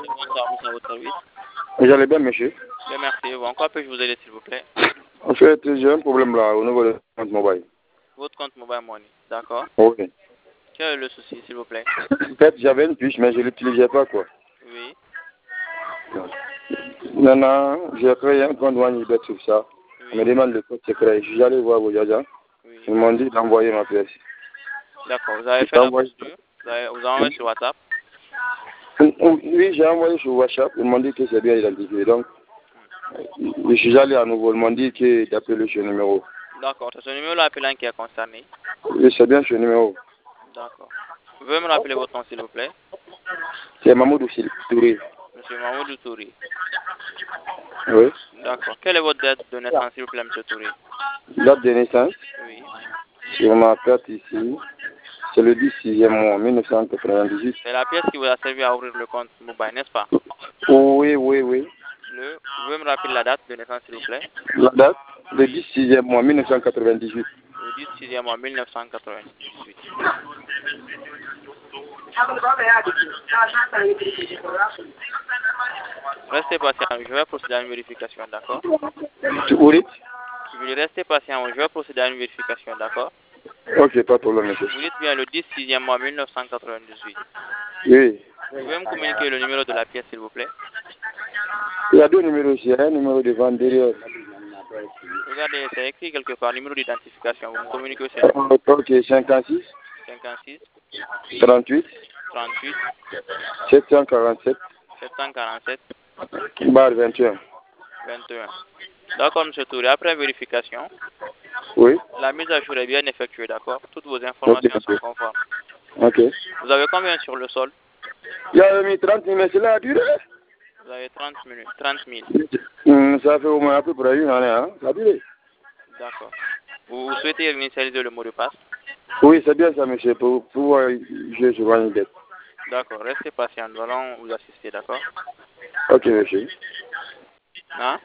Bonsoir, monsieur, à votre service. J'allais bien, monsieur. Bien, merci. Bon, en quoi puis-je vous aider, s'il vous plaît? En fait, j'ai un problème là au niveau de compte mobile. Votre compte Mobile Money, d'accord. Oui. Quel est le souci, s'il vous plaît? En fait, j'avais une puce, mais je ne l'utilisais pas, quoi. Oui, Maintenant, j'ai créé un compte OneUbet sur ça. On me oui, demande le code secret. Je suis allé voir vos agents. oui. Ils m'ont dit d'envoyer ma pièce. D'accord, vous avez J'ai fait la envoyé. procédure? Vous avez envoyé sur WhatsApp? Oui, j'ai envoyé sur WhatsApp. Ils m'ont dit que c'est bien identifié. Donc, je suis allé à nouveau. Ils m'ont dit d'appeler ce numéro. D'accord, c'est ce numéro appelant qui est concerné. Oui, c'est bien ce numéro. D'accord. Vous pouvez me rappeler votre nom, s'il vous plaît? C'est Mamoudou Touré. Monsieur Mamoudou Touré. Oui. D'accord. Quelle est votre date de naissance, s'il vous plaît, monsieur Touré? Date de naissance. Oui. Sur ma carte ici. C'est le 10e mois, 1998. C'est la pièce qui vous a servi à ouvrir le compte mobile, n'est-ce pas? Oui, oui, oui. Vous pouvez me rappeler la date de naissance, s'il vous plaît? La date, le 10e mois, 1998. Le 16e mois 1998. Restez patient, je vais procéder à une vérification, d'accord? Oui. Je vais rester patient, je vais procéder à une vérification, d'accord? Ok, pas de problème, monsieur. Vous dites bien le 16e mois 1998. Oui. Vous pouvez me communiquer le numéro de la pièce, s'il vous plaît? Il y a deux numéros ici, un numéro devant, derrière. Regardez, c'est écrit quelque part, numéro d'identification. Vous me communiquez aussi le numéro. Ok, 56, 56 38, 38 747, 747 barre 21. 21. D'accord, monsieur Touré. Après vérification, Oui. la mise à jour est bien effectuée, d'accord? Toutes vos Ok, informations sont ok. conformes. Ok. Vous avez combien sur le sol? Il y a mis 30 000, mais cela a duré. Vous avez 30 minutes, 30 000. Ça fait au moins à peu près une année, hein. Ça a duré. D'accord. Vous souhaitez initialiser le mot de passe? Oui, c'est bien ça, monsieur, pour pouvoir jouer sur OneUbet. D'accord. Restez patient. Nous allons vous assister, d'accord? Ok, monsieur. Hein?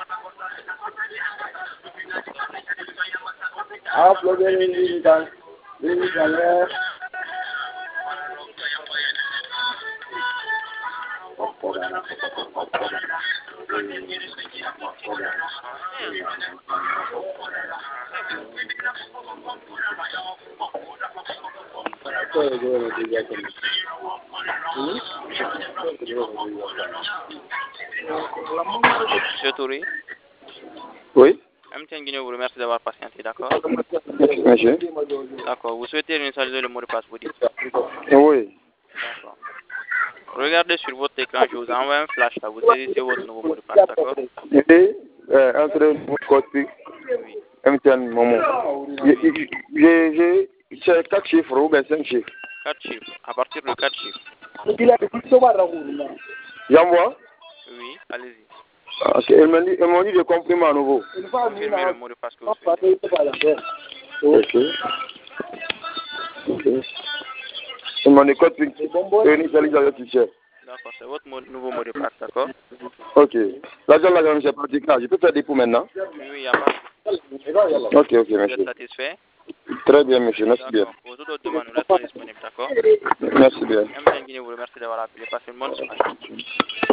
Monsieur Touré, Oui. MTN Guinée vous remercie d'avoir patienté, d'accord? Merci, monsieur. D'accord. Vous souhaitez initialiser le mot de passe, vous dites? Oui. D'accord. Regardez sur votre écran, je vous envoie un flash là. Vous saisissez votre nouveau mot de passe, d'accord? Et entre votre code PIC, Oui. MTN Momo. C'est 4 chiffres ou bien 5 chiffres. 4 chiffres. À partir de 4 chiffres. J'envoie. Oui, allez-y. Ok, ils m'ont dit de comprimer à nouveau. Confirmez le mot de passe que vous souhaitez. Ok. Ok. Ils m'ont dit code PIC. Initialise avec t-shirt. D'accord, c'est votre nouveau mot de passe, d'accord? Ok. L'argent là, j'ai pratique là. Je peux faire des poux maintenant. Oui, il n'y a pas. Ok, ok, Vous êtes monsieur. satisfait? Très bien, monsieur. Merci bien. D'accord. Pour toute autre demande, nous restons disponibles, d'accord? Merci bien. MTN Guinée vous remercie d'avoir appelé. Passez une bonne soirée.